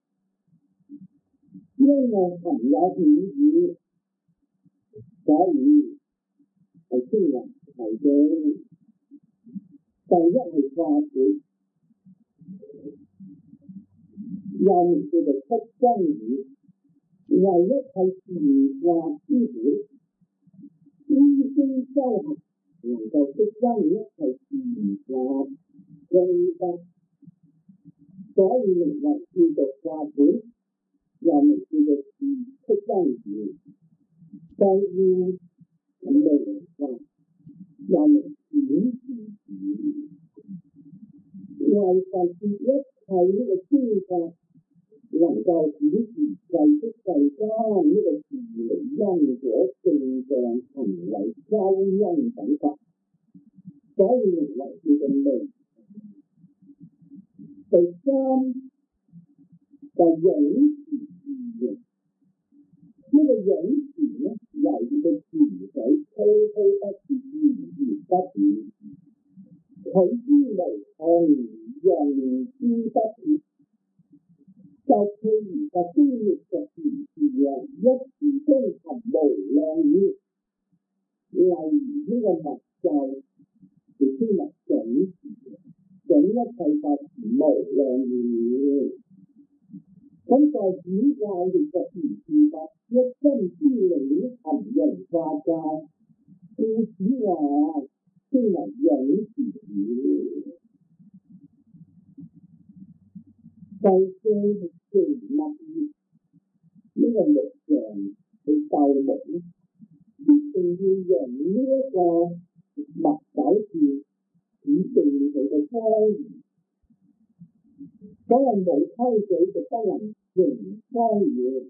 因為含有語義，所以係稱為契機。第一係法本，又名叫做出真語，唯一係自法之本。依經修行能夠出真，一係自法功德，所以名為叫做法本。又名叫做出真語。第二係名法，又名顯示語。為佛說一切呢個諸法，能夠顯示世出世間呢個自利因果正相行為修因等法，所以名為叫做名。第三就影呢個影詞咧，由於個泉水滔滔不絕，源源不斷，佢之無窮，用之不竭。就譬如個經歷嘅詞字啊，一字中含無量語。例如呢個密咒，亦稱為總詞，總一切法無量語。咁在指教亦實言是法，一真之理含容法教，故此話稱為影詞語。第四係成密業，呢個力量去鬥木咧，必定要用呢一個墨手字以證佢嘅方言。所謂冇規矩就不能成方言。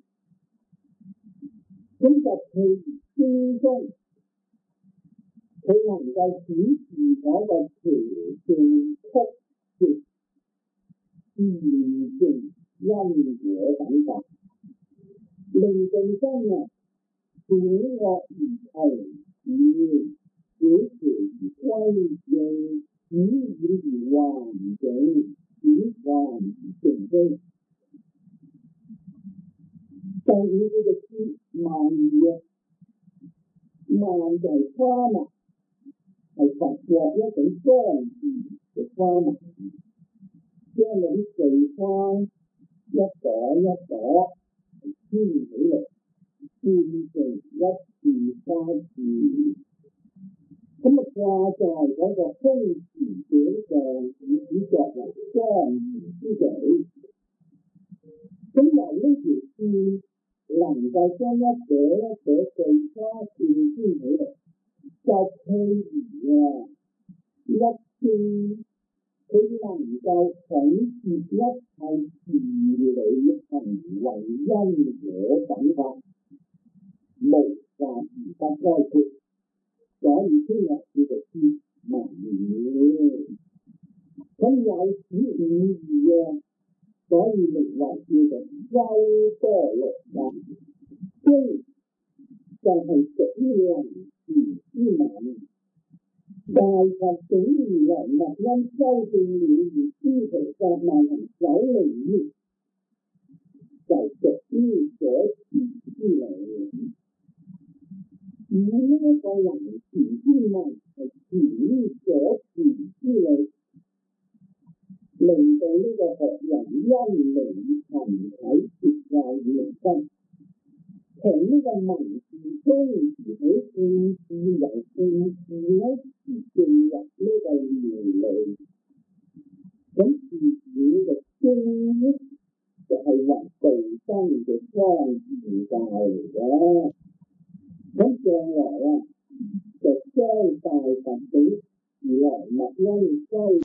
咁就譬如經中，佢能夠顯示嗰個邪正曲折、義正因果等法，令眾生啊斷惡而從善，小邪而歸正，止染而還淨，轉幻而成真。 第二叫做接萬義啊，萬就係花蜜，係佛國一種莊嚴嘅花蜜，將嗰啲碎花一朵一朵編起嚟，變成一樹花樹。咁啊掛在嗰個空池頂上，以作為莊嚴之地。咁由呢條線能夠將一朵一朵碎花線編起嚟，就譬如一線佢能夠統攝一切事理行為因果等法，無法而不概括。所以聽日叫做接萬義。咁有此五義所以名為叫做優波羅蜜。經就係屬於能持之文，大佛總如來密因修正了如諸菩薩萬行首楞義，就屬於所持之理。而呢一個能持之文係持於所持之理，令到呢個學人因明勤體徹戒以明心，從呢個文字中而起故事，由故事而進入呢個妙理。咁自己嘅經就係為道生嘅方便教嚟嘅。咁將來就將大佛俾如來密因修